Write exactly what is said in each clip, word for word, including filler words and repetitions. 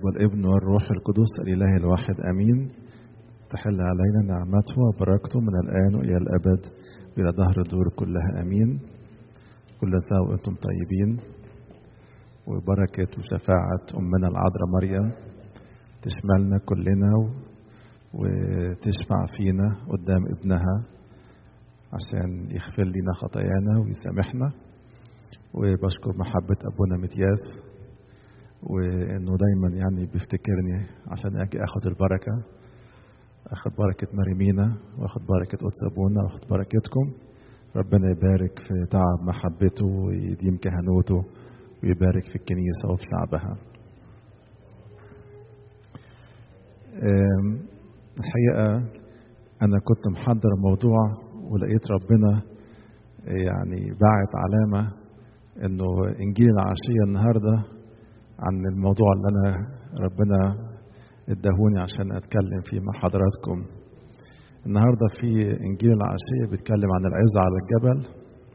والابن والروح القدس الإله الواحد أمين. تحل علينا نعمته وبركته من الآن وإلى الأبد إلى دهر الدور كلها أمين. كل سنة وأنتم طيبين، وبركة وشفاعة أمنا العذراء مريم تشملنا كلنا وتشفع فينا قدام ابنها عشان يغفر لنا خطايانا ويسامحنا. وبشكر محبة أبونا متياس وإنه دايما يعني بيفتكرني عشان أجي أخد البركة، أخد بركة مريمينا وأخد بركة قدس أبونا وأخد بركتكم. ربنا يبارك في تعب محبته ويديم كهنوته ويبارك في الكنيسة وفي شعبها. الحقيقة أنا كنت محضر موضوع ولقيت ربنا يعني باعت علامة إنه إنجيل العشية النهاردة عن الموضوع اللي أنا ربنا ادهوني عشان أتكلم فيه مع حضراتكم. النهاردة في إنجيل العشية بيتكلم عن العزة على الجبل،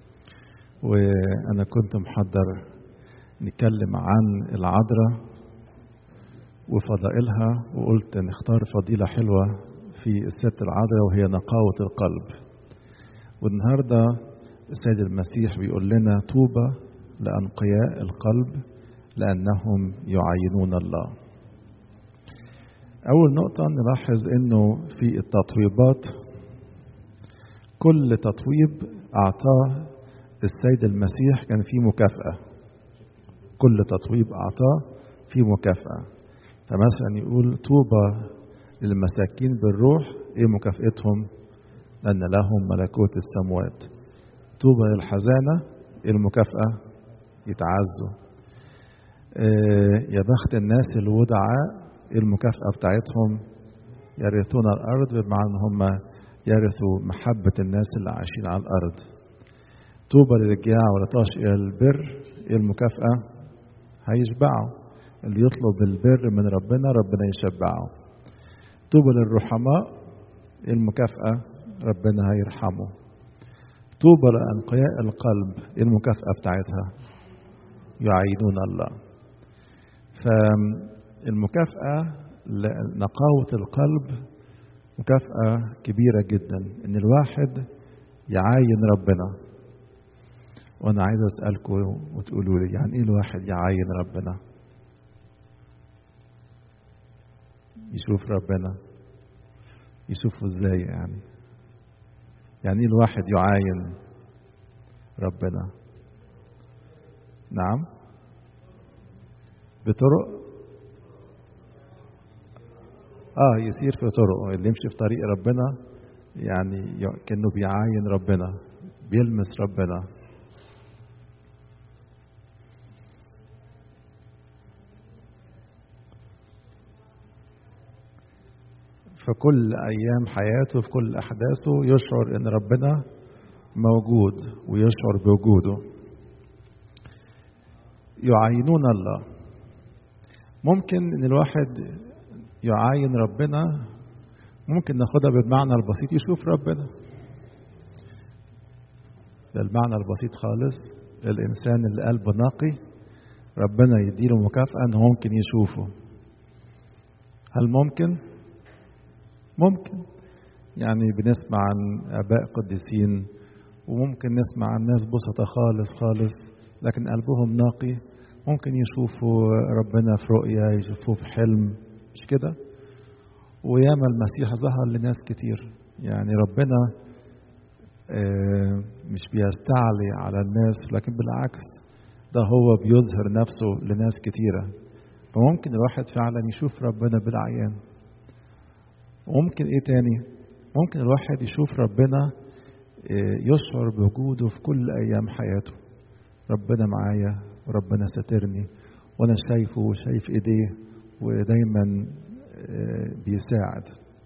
وأنا كنت محضر نتكلم عن العذراء وفضائلها، وقلت نختار فضيلة حلوة في الست العذراء وهي نقاوة القلب. والنهاردة السيد المسيح بيقول لنا طوبى لأنقياء القلب لأنهم يعاينون الله. أول نقطة نلاحظ إنه في التطويبات كل تطويب أعطاه السيد المسيح كان فيه مكافأة. كل تطويب أعطاه فيه مكافأة. فمثلا يقول طوبى للمساكين بالروح، إيه مكافأتهم؟ لأن لهم ملكوت السموات. طوبى للحزانة، إيه المكافأة؟ يتعزوا. إيه يا بخت الناس الودعاء، إيه المكافأة بتاعتهم؟ يرثون الأرض، بمعنى هم يرثوا محبة الناس اللي عايشين على الأرض. طوبى للرجاع والعطاش إلى البر، إيه المكافأة؟ هيشبعوا. اللي يطلب البر من ربنا ربنا يشبعه. طوبى للرحماء، إيه المكافأة؟ ربنا هيرحمه. طوبى لأنقياء القلب، إيه المكافأة بتاعتها؟ يعينون الله. فالمكافأة لنقاوة القلب مكافأة كبيرة جدا، إن الواحد يعاين ربنا. وأنا عايز أسألكم وتقولوا لي يعني إيه الواحد يعاين ربنا؟ يشوف ربنا، يشوفه إزاي يعني؟ يعني إيه الواحد يعاين ربنا؟ نعم، بطرق آه يسير في طرقه. اللي يمشي في طريق ربنا يعني كأنه بيعاين ربنا، بيلمس ربنا. في كل أيام حياته، في كل أحداثه يشعر إن ربنا موجود ويشعر بوجوده. يعاينون الله. ممكن إن الواحد يعاين ربنا، ممكن ناخدها بالمعنى البسيط، يشوف ربنا. ده المعنى البسيط خالص. الإنسان اللي قلبه نقي ربنا يديله مكافأة إنه ممكن يشوفه. هل ممكن؟ ممكن. يعني بنسمع عن آباء قديسين وممكن نسمع عن ناس بسطة خالص خالص لكن قلبهم نقي، ممكن يشوفوا ربنا في رؤية، يشوفوه في حلم، مش كده؟ وياما المسيح ظهر لناس كتير. يعني ربنا مش بيستعلي على الناس، لكن بالعكس ده هو بيظهر نفسه لناس كتيرة. فممكن الواحد فعلا يشوف ربنا بالعيان. وممكن ايه تاني؟ ممكن الواحد يشوف ربنا يشعر بوجوده في كل ايام حياته. ربنا معايا وربنا ساترني وانا شايفه وشايف ايديه ودايما بيساعد.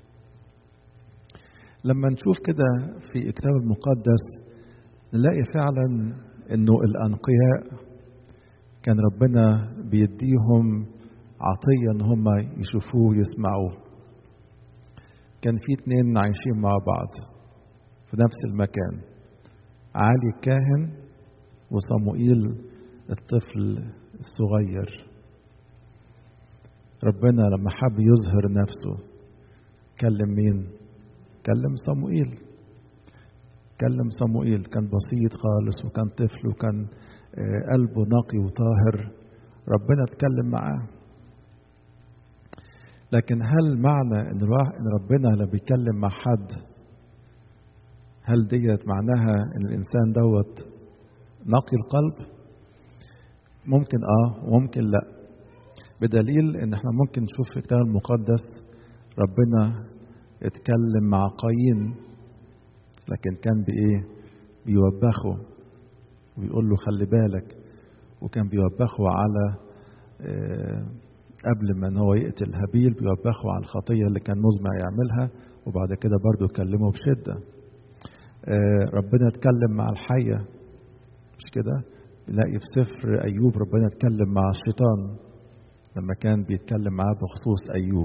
لما نشوف كده في الكتاب المقدس نلاقي فعلا انه الانقياء كان ربنا بيديهم عطية ان هم يشوفوه ويسمعوه. كان في اتنين عايشين مع بعض في نفس المكان، عالي الكاهن وصموئيل الطفل الصغير. ربنا لما حب يظهر نفسه كلم مين؟ كلم صموئيل. كلم صموئيل كان بسيط خالص وكان طفل وكان قلبه نقي وطاهر، ربنا اتكلم معاه. لكن هل معنى ان ان ربنا لما بيتكلم مع حد هل ديت معناها ان الانسان دوت نقي القلب؟ ممكن اه وممكن لا، بدليل ان احنا ممكن نشوف في الكتاب المقدس ربنا اتكلم مع قايين لكن كان بايه؟ بيوبخه وبيقول له خلي بالك، وكان بيوبخه على آه قبل ما ان هو يقتل هابيل بيوبخه على الخطيه اللي كان مزمع يعملها، وبعد كده برضه كلمه بشده. آه ربنا اتكلم مع الحيه، مش كده؟ نلاقي في سفر ايوب ربنا اتكلم مع الشيطان لما كان بيتكلم معاه بخصوص ايوب.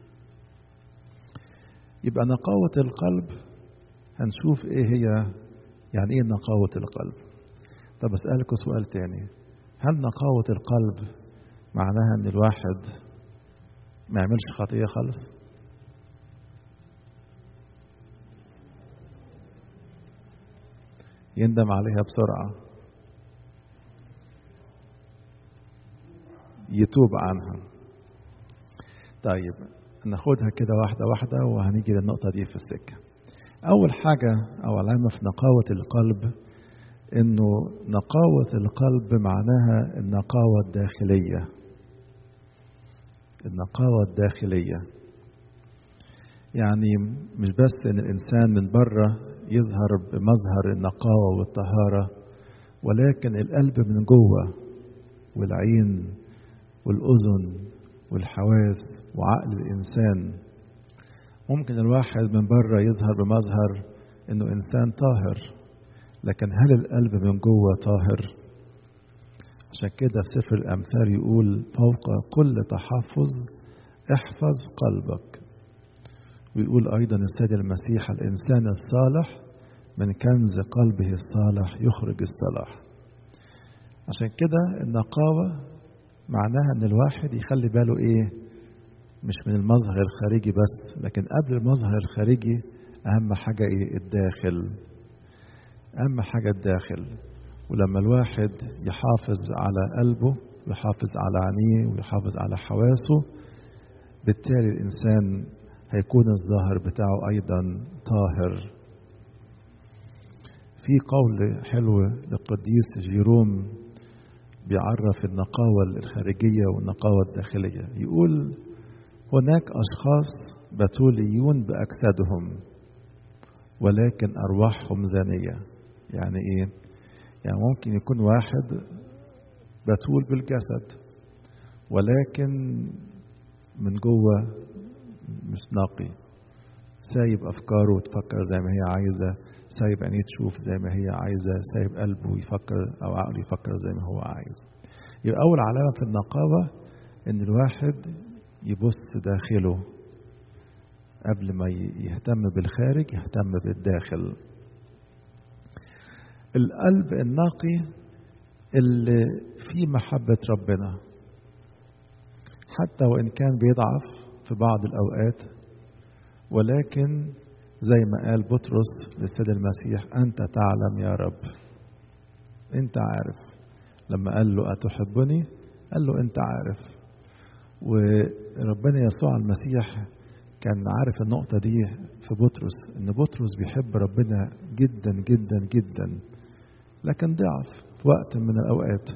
يبقى نقاوة القلب هنشوف ايه هي، يعني ايه نقاوة القلب. طب اسألكوا سؤال تاني، هل نقاوة القلب معناها ان الواحد ما يعملش خطية خالص؟ يندم عليها بسرعة، يتوب عنها. طيب ناخدها كده واحدة واحدة وهنيجي للنقطة دي في السكة. أول حاجة أو علامة في نقاوة القلب إنه نقاوة القلب معناها النقاوة الداخلية. النقاوة الداخلية يعني مش بس إن الإنسان من بره يظهر بمظهر النقاوة والطهارة، ولكن القلب من جوه والعين والأذن والحواس وعقل الإنسان. ممكن الواحد من بره يظهر بمظهر إنه إنسان طاهر، لكن هل القلب من جوه طاهر؟ عشان كده في سفر الأمثال يقول فوق كل تحفظ احفظ قلبك. ويقول أيضا السيد المسيح الإنسان الصالح من كنز قلبه الصالح يخرج الصلاح. عشان كده النقاوة معناها ان الواحد يخلي باله ايه؟ مش من المظهر الخارجي بس، لكن قبل المظهر الخارجي اهم حاجة ايه؟ الداخل. اهم حاجة الداخل. ولما الواحد يحافظ على قلبه ويحافظ على عينيه ويحافظ على حواسه، بالتالي الانسان هيكون الظاهر بتاعه ايضا طاهر. في قول حلو للقديس جيروم بيعرف النقاوة الخارجية والنقاوة الداخلية، يقول هناك أشخاص بتوليون بأجسادهم ولكن أرواحهم زانية. يعني إيه؟ يعني ممكن يكون واحد بتول بالجسد ولكن من جوه مش نقي، سايب أفكاره وتفكر زي ما هي عايزة، سايب عينيه تشوف زي ما هي عايزة، سايب قلبه يفكر أو عقله يفكر زي ما هو عايز. يبقى أول علامة في النقاوة إن الواحد يبص داخله قبل ما يهتم بالخارج، يهتم بالداخل. القلب النقي اللي فيه محبة ربنا حتى وإن كان بيضعف في بعض الأوقات، ولكن زي ما قال بطرس للسيد المسيح أنت تعلم يا رب. أنت عارف. لما قال له أتحبني؟ قال له أنت عارف. وربنا يسوع المسيح كان عارف النقطة دي في بطرس، إن بطرس بيحب ربنا جدا جدا جدا، لكن ضعف في وقت من الأوقات.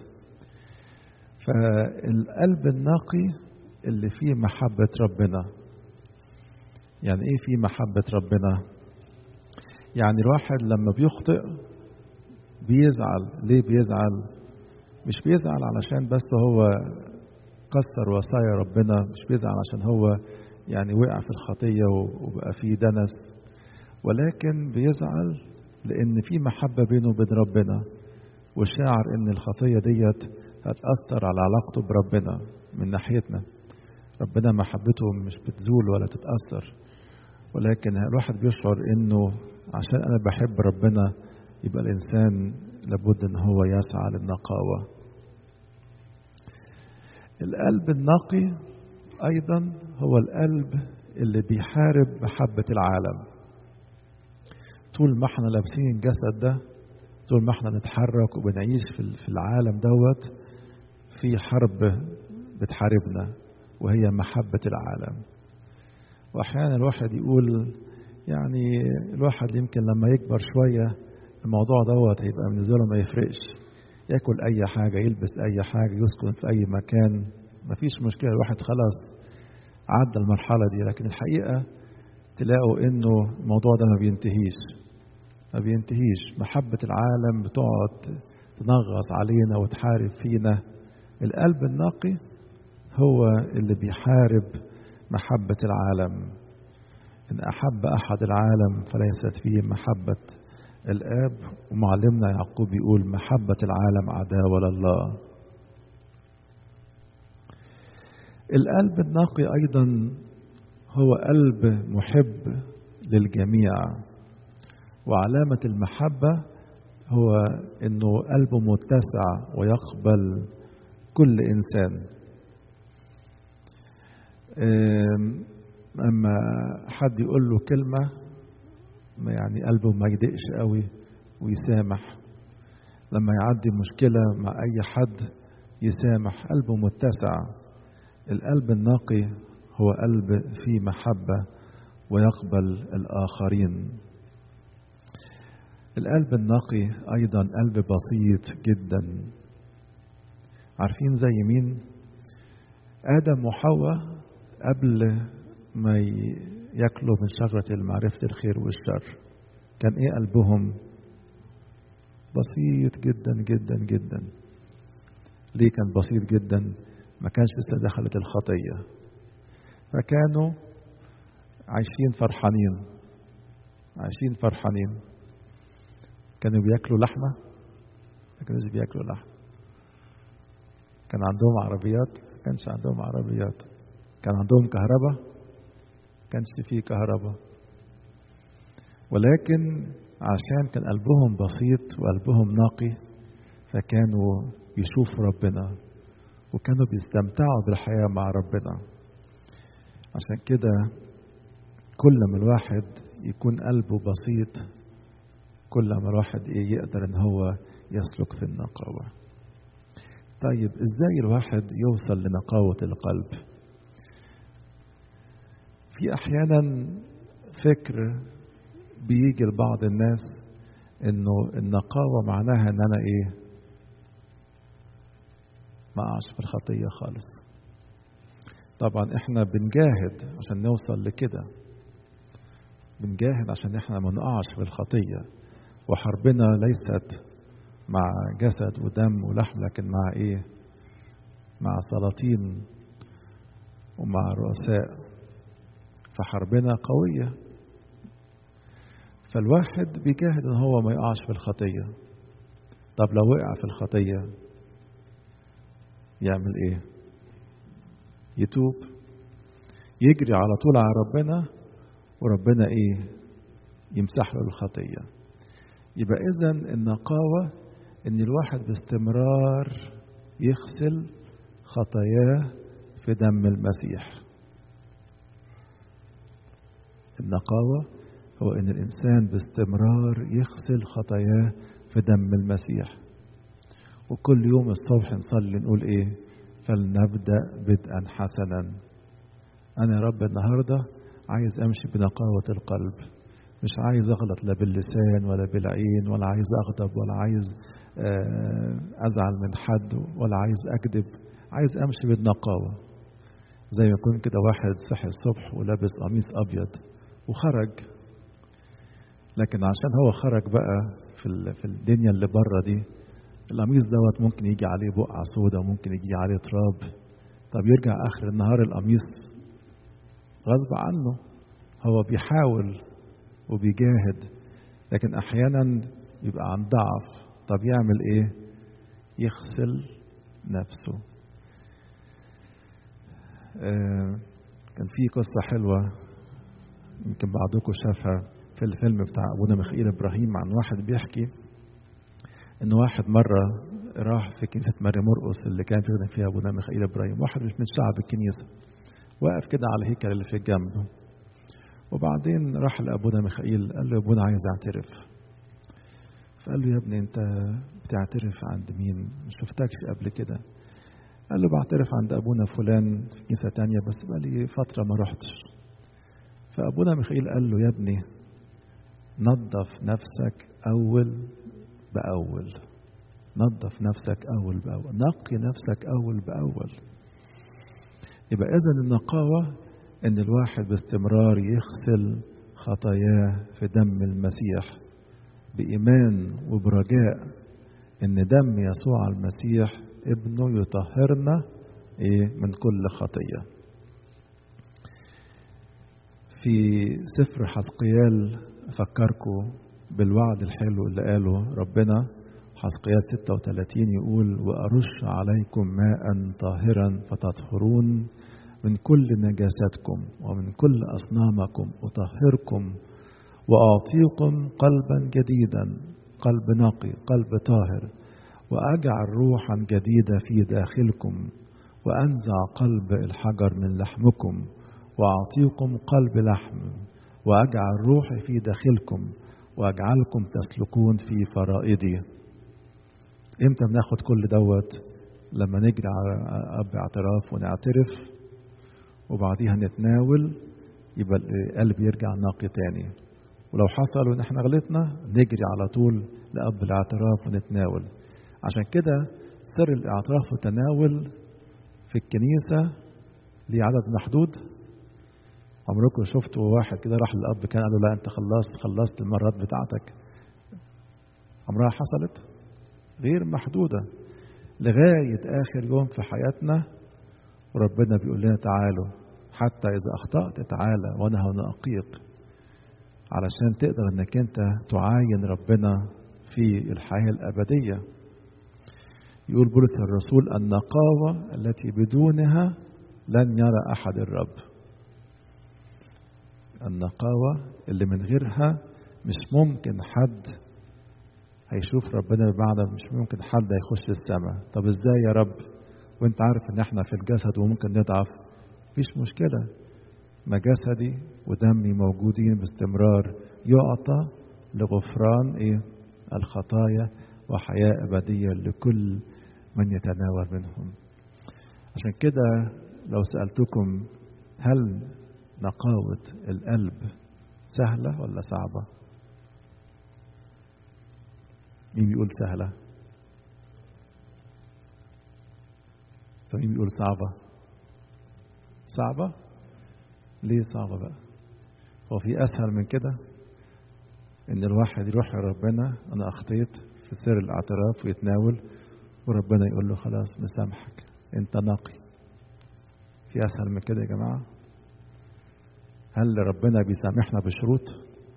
فالقلب النقي اللي فيه محبة ربنا. يعني ايه فيه محبة ربنا؟ يعني الواحد لما بيخطئ بيزعل. ليه بيزعل؟ مش بيزعل علشان بس هو كسر وصايا ربنا، مش بيزعل عشان هو يعني وقع في الخطية وبقى فيه دنس، ولكن بيزعل لأن في محبة بينه وبين ربنا، وشاعر إن الخطية ديت هتأثر على علاقته بربنا من ناحيتنا. ربنا محبته مش بتزول ولا تتأثر، ولكن الواحد بيشعر إنه عشان أنا بحب ربنا يبقى الإنسان لابد إن هو يسعى للنقاوة. القلب النقي أيضا هو القلب اللي بيحارب محبة العالم. طول ما احنا لابسين الجسد ده، طول ما احنا نتحرك وبنعيش في العالم دوت، في حرب بتحاربنا وهي محبة العالم. وأحيانا الواحد يقول يعني الواحد يمكن لما يكبر شوية الموضوع دوت هيبقى بالنسبة له ما يفرقش، ياكل أي حاجة، يلبس أي حاجة، يسكن في أي مكان، مفيش مشكلة، الواحد خلاص عدى المرحلة دي. لكن الحقيقة تلاقوا إنه الموضوع ده ما بينتهيش ما بينتهيش محبة العالم بتقعد تنغص علينا وتحارب فينا. القلب النقي هو اللي بيحارب محبة العالم. إن أحب أحد العالم فليست فيه محبة الآب. ومعلمنا يعقوب يقول محبة العالم عداوة لله. القلب النقي أيضا هو قلب محب للجميع. وعلامة المحبة هو إنه قلبه متسع ويقبل كل إنسان. أما حد يقول له كلمة يعني قلبه ما يضيقش قوي ويسامح. لما يعدي مشكلة مع أي حد يسامح، قلبه متسع. القلب النقي هو قلب فيه محبة ويقبل الآخرين. القلب النقي أيضا قلب بسيط جدا. عارفين زي مين؟ آدم وحواء قبل ما يأكلوا من شجرة معرفة الخير والشر كان إيه قلبهم؟ بسيط جدا جدا جدا. ليه كان بسيط جدا؟ ما كانش لسه دخلت الخطية، فكانوا عايشين فرحانين عايشين فرحانين. كانوا بياكلوا لحمة؟ ما كانوش بياكلوا لحمة. كان عندهم عربيات؟ ما كانش عندهم عربيات. كان عندهم كهرباء؟ ما كانش فيه كهرباء. ولكن عشان كان قلبهم بسيط وقلبهم نقي فكانوا يشوفوا ربنا وكانوا بيستمتعوا بالحياة مع ربنا. عشان كده كل ما الواحد يكون قلبه بسيط كل ما الواحد إيه يقدر ان هو يسلك في النقاوة. طيب ازاي الواحد يوصل لنقاوة القلب؟ في احيانا فكر بيجي لبعض الناس انه النقاوة معناها ان انا ايه ما اقعش في الخطية خالص. طبعا احنا بنجاهد عشان نوصل لكده، بنجاهد عشان احنا ما نقعش في الخطية. وحربنا ليست مع جسد ودم ولحم، لكن مع ايه؟ مع سلاطين ومع رؤساء. فحربنا قوية. فالواحد بيجاهد ان هو ما يقعش في الخطية. طب لو وقع في الخطية يعمل ايه؟ يتوب، يجري على طول على ربنا وربنا ايه؟ يمسح له الخطية. يبقى اذن النقاوة ان الواحد باستمرار يغسل خطاياه في دم المسيح. النقاوة هو ان الانسان باستمرار يغسل خطاياه في دم المسيح. وكل يوم الصبح نصلي نقول ايه؟ فلنبدأ بدءا حسنا. انا يا رب النهاردة عايز امشي بنقاوة القلب، مش عايز اغلط لا باللسان ولا بالعين، ولا عايز اغضب، ولا عايز ازعل من حد، ولا عايز اكذب. عايز امشي بالنقاوة. زي ما يكون كده واحد صحي الصبح ولابس قميص ابيض وخرج، لكن عشان هو خرج بقى في في الدنيا اللي بره دي، القميص دوت ممكن يجي عليه بقعة سودة وممكن يجي عليه تراب. طب يرجع اخر النهار القميص غصب عنه. هو بيحاول وبيجاهد، لكن احيانا يبقى عن ضعف. طب يعمل ايه؟ يغسل نفسه. آه كان في قصة حلوة يمكن بعضكم شافها في الفيلم بتاع ابونا ميخائيل ابراهيم، عن واحد بيحكي ان واحد مرة راح في كنيسة ماري مرقس اللي كان بيخدم فيها ابونا ميخائيل ابراهيم. واحد مش من شعب الكنيسة واقف كده على الهيكل اللي في الجنب. وبعدين راح لأبونا ميخائيل قال له يا ابونا عايز اعترف. فقال له يا ابني انت بتعترف عند مين؟ مش شفتكش قبل كده. قال له بعترف عند ابونا فلان في كنيسة تانية بس بقالي فترة ما رحتش. فابونا ميخائيل قال له يا ابني نظف نفسك اول باول، نظف نفسك اول باول، نقي نفسك اول باول. يبقى اذن النقاوة ان الواحد باستمرار يغسل خطاياه في دم المسيح بإيمان وبرجاء ان دم يسوع المسيح ابنه يطهرنا ايه من كل خطية. في سفر حزقيال افكركم بالوعد الحلو اللي قاله ربنا. حزقيال ستة وثلاثين يقول وأرش عليكم ماء طاهرا فتطهرون من كل نجاستكم ومن كل أصنامكم أطهركم وأعطيكم قلبا جديدا، قلب نقي، قلب طاهر، وأجعل روحا جديدة في داخلكم وأنزع قلب الحجر من لحمكم وأعطيكم قلب لحم وأجعل روحي في داخلكم وأجعلكم تسلكون في فرائضي. إمتى بناخد كل دوت؟ لما نجري على أب اعتراف ونعترف وبعديها نتناول، يبقى القلب يرجع نقي تاني. ولو حصل وإن احنا غلطنا نجري على طول لأب الاعتراف ونتناول. عشان كده سر الاعتراف والتناول في الكنيسة ليه عدد محدود. عمركم شفتوا واحد كده راح للأب كان قال له لا أنت خلصت خلصت المرات بتاعتك؟ عمرها حصلت؟ غير محدودة لغاية آخر يوم في حياتنا. وربنا بيقول لنا تعالوا حتى إذا أخطأت تعالى وأنا هنقيك، علشان تقدر أنك أنت تعاين ربنا في الحياة الأبدية. يقول بولس الرسول النقاوة التي بدونها لن يرى أحد الرب. النقاوة اللي من غيرها مش ممكن حد هيشوف ربنا، بمعنى مش ممكن حد هيخش السماء. طب ازاي يا رب وانت عارف ان احنا في الجسد وممكن نضعف؟ مفيش مشكلة، ما جسدي ودمي موجودين باستمرار يعطى لغفران ايه الخطايا وحياة أبدية لكل من يتناول منهم. عشان كده لو سألتكم هل نقاوة القلب سهلة ولا صعبة؟ مين بيقول سهلة؟ طيب مين بيقول صعبة؟ صعبة؟ ليه صعبة بقى؟ هو في أسهل من كده؟ إن الواحد يروح لربنا أنا أخطيت في سر الاعتراف ويتناول وربنا يقول له خلاص مسامحك أنت نقي. في أسهل من كده يا جماعة؟ هل ربنا بيسامحنا بشروط؟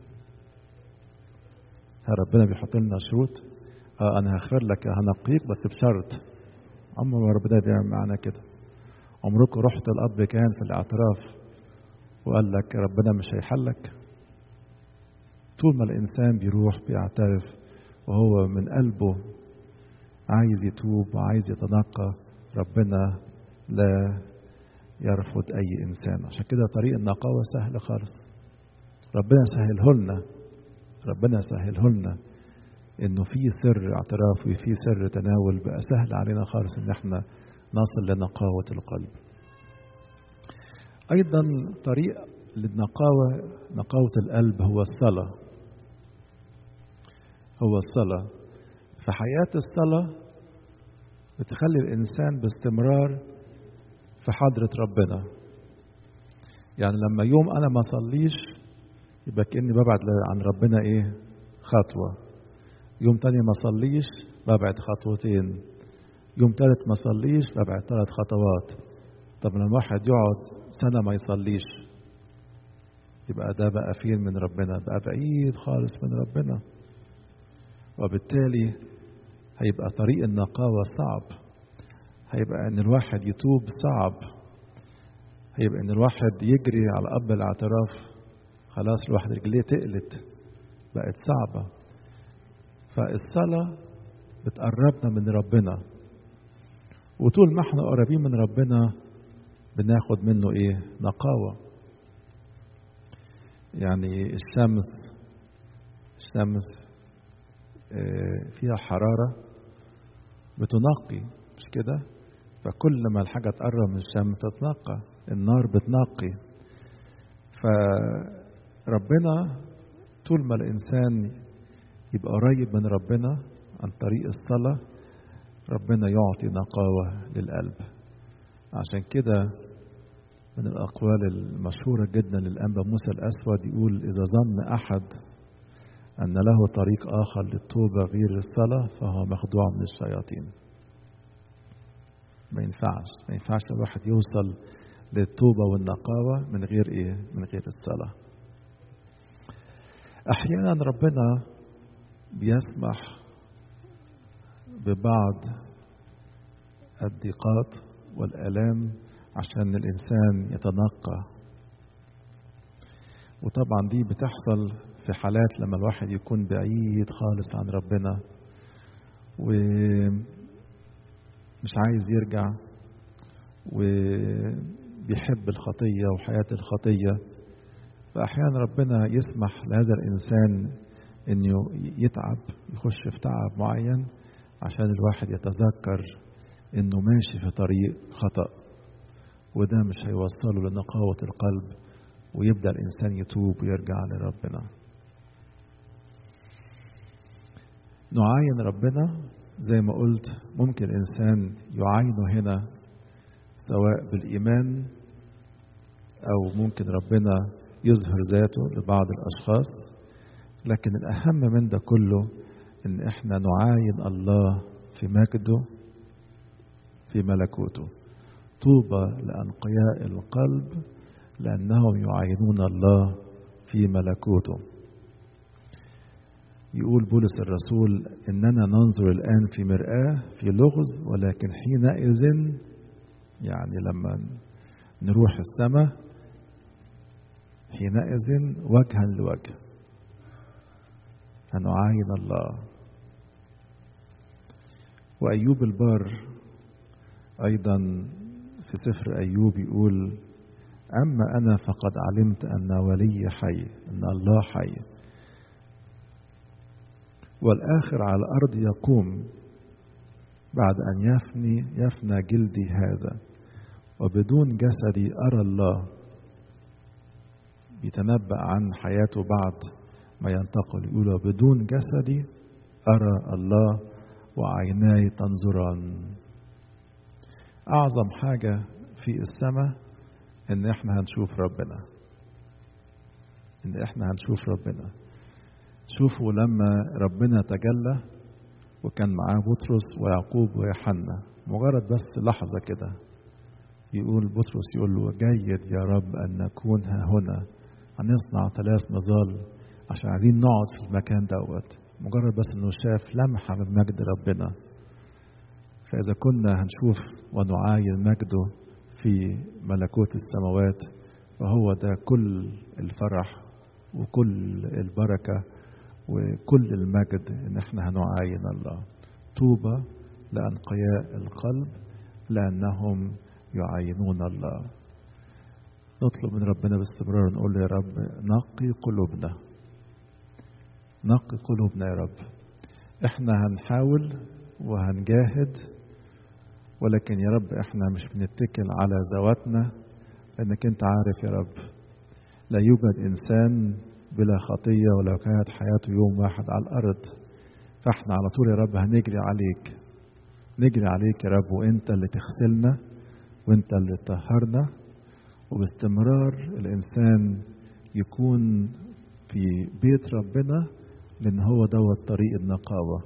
هل ربنا بيحط لنا شروط؟ اه انا هغفر لك هنقيك بس بشرط. عمر ما ربنا بيعمل معنا كده. عمركم رحت الاب كان في الاعتراف وقال لك ربنا مش هيحلك؟ طول ما الانسان بيروح بيعترف وهو من قلبه عايز يتوب وعايز يتنقى، ربنا لا يرفض اي انسان. عشان كده طريق النقاوة سهل خالص. ربنا سهله لنا، ربنا سهله لنا انه في سر اعتراف وفي سر تناول، بقى سهل علينا خالص ان احنا نصل لنقاوة القلب. ايضا طريق للنقاوة نقاوة القلب هو الصلاة. هو الصلاة. في حياة الصلاة بتخلي الانسان باستمرار في حضرة ربنا. يعني لما يوم انا ما صليش يبقى كأني ببعد عن ربنا ايه خطوة. يوم تاني ما صليش ببعد خطوتين. يوم تالت ما صليش ببعد ثلاث خطوات. طب لما واحد يقعد سنة ما يصليش يبقى ده بقى فين من ربنا؟ بقى بعيد خالص من ربنا. وبالتالي هيبقى طريق النقاوة صعب. هيبقى ان الواحد يتوب صعب. هيبقى ان الواحد يجري على اب الاعتراف خلاص الواحد رجليه تقلت، بقت صعبة. فالصلاة بتقربنا من ربنا. وطول ما احنا قريبين من ربنا بناخد منه ايه؟ نقاوة. يعني الشمس الشمس فيها حرارة بتنقي، مش كده؟ فكل ما الحاجة تقرب من الشمس تتنقى، النار بتنقي. فربنا طول ما الإنسان يبقى قريب من ربنا عن طريق الصلاة، ربنا يعطي نقاوة للقلب. عشان كده من الأقوال المشهورة جدا للأنبا موسى الأسود يقول: إذا ظن أحد أن له طريق آخر للتوبة غير الصلاة فهو مخدوع من الشياطين. ما ينفعش ما ينفعش الواحد يوصل للتوبة والنقاوة من غير إيه؟ من غير الصلاة. أحيانا ربنا بيسمح ببعض الضيقات والآلام عشان الإنسان يتنقى. وطبعا دي بتحصل في حالات لما الواحد يكون بعيد خالص عن ربنا ومش عايز يرجع وبيحب الخطية وحياة الخطية، فأحيانا ربنا يسمح لهذا الإنسان إنه يتعب، يخش في تعب معين عشان الواحد يتذكر إنه ماشي في طريق خطأ، وده مش هيوصله لنقاوة القلب ويبدأ الإنسان يتوب ويرجع لربنا. نعاين ربنا زي ما قلت، ممكن الإنسان يعاينه هنا سواء بالإيمان أو ممكن ربنا يظهر ذاته لبعض الأشخاص، لكن الأهم من ده كله إن إحنا نعاين الله في مجده في ملكوته. طوبى لأنقياء القلب لأنهم يعاينون الله في ملكوته. يقول بولس الرسول: إننا ننظر الآن في مرآة في لغز، ولكن حينئذ، يعني لما نروح السماء، حينئذ وجها لوجه هنعاين الله. وأيوب البار أيضا في سفر أيوب يقول: أما أنا فقد علمت أن ولي حي، أن الله حي، والآخر على الأرض يقوم بعد أن يفني يفنى جلدي هذا، وبدون جسدي أرى الله. بيتنبأ عن حياته بعد ما ينتقل، يقول: بدون جسدي أرى الله وعيناي تنظران. أعظم حاجة في السماء إن إحنا هنشوف ربنا، إن إحنا هنشوف ربنا. شوفوا لما ربنا تجلى وكان معاه بطرس ويعقوب ويوحنا، مجرد بس لحظة كده، يقول بطرس يقول له: جيد يا رب أن نكون ها هنا، هنصنع ثلاث مظال عشان عايزين نقعد في المكان دوت. مجرد بس إنه شاف لمحة من مجد ربنا. فإذا كنا هنشوف ونعاين مجده في ملكوت السماوات، فهو ده كل الفرح وكل البركة وكل المجد، إن احنا هنعاين الله. طوبى لأنقياء القلب لأنهم يعاينون الله. نطلب من ربنا باستمرار، نقول يا رب نقي قلوبنا، نقي قلوبنا يا رب. احنا هنحاول وهنجاهد، ولكن يا رب احنا مش بنتكل على ذواتنا، لأنك انت عارف يا رب لا يوجد إنسان بلا خطية ولو كانت حياته يوم واحد على الأرض. فاحنا على طول يا رب هنجري عليك، نجري عليك يا رب، وانت اللي تغسلنا وانت اللي تطهرنا. وباستمرار الإنسان يكون في بيت ربنا، لأن هو دوت طريق النقاوة.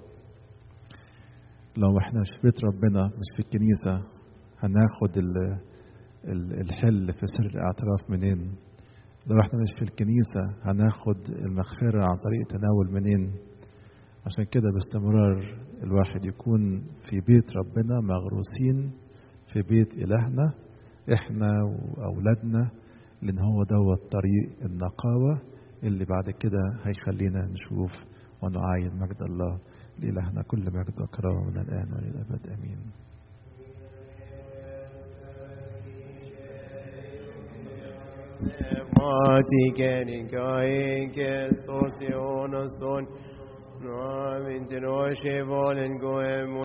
لو احنا مش في بيت ربنا، مش في الكنيسة، هناخد الحل في سر الاعتراف منين؟ لو احنا مش في الكنيسة، هناخد المغفرة عن طريق التناول منين؟ عشان كده باستمرار الواحد يكون في بيت ربنا، مغروسين في بيت إلهنا احنا وأولادنا، لأن هو دوت طريق النقاوة اللي بعد كده هيخلينا نشوف ونعاين مجد الله. لإلهنا كل مجد وكرامة من الآن وللأبد آمين. Mati kenin kain ke sosionos ton. No, min tenoche volen goem